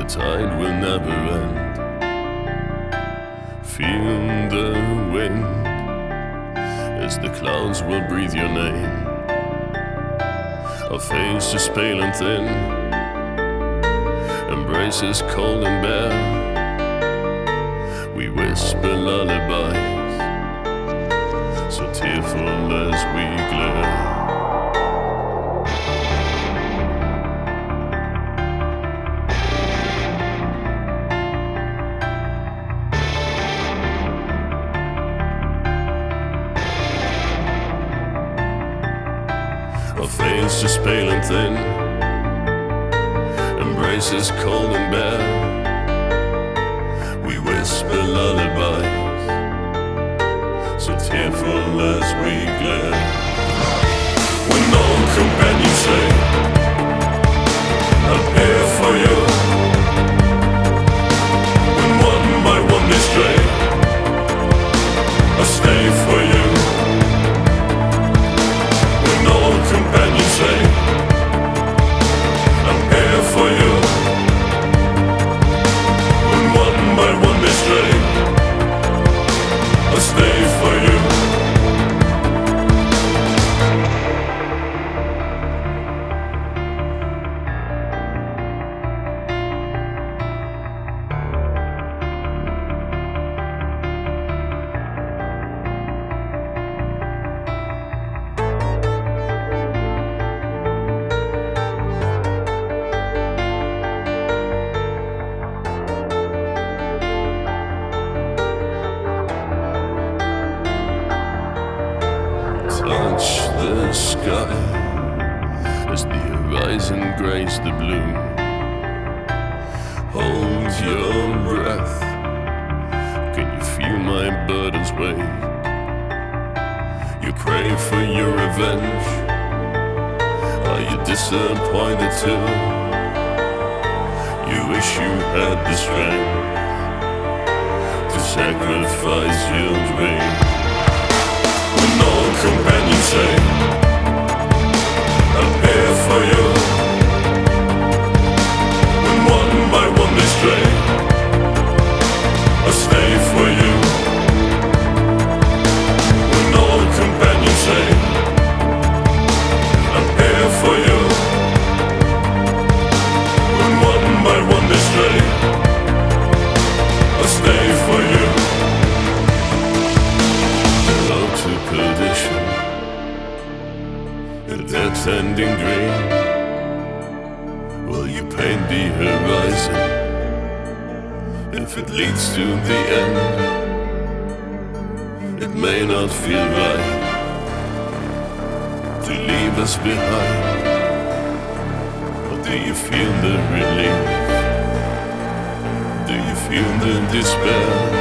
tide will never end. Feel the wind as the clouds will breathe your name. Our face is pale and thin, embraces cold and bare. We whisper lullabies, so tearful as we glare. Our face is pale and thin, embraces cold and bare. We whisper lullabies, so tearful as we glare. When all companions say, I'm here for you. When one by one they stray, I stay for you. Companions say, I'm here for you. When one by one they stray, I'll stay for you. Touch the sky as the horizon grays the blue. Hold your breath. Can you feel my burdens weight? You pray for your revenge. Are you disappointed too? You wish you had the strength to sacrifice your dream. When all companions say, I'm here for you. When one by one they stray, I'll stay for you. When all companions say, I'm here for you. When one by one they stray, I'll stay for you. To perdition, a death-ending dream. Will you paint the horizon if it leads to the end? It may not feel right to leave us behind, but do you feel the relief? Do you feel the despair?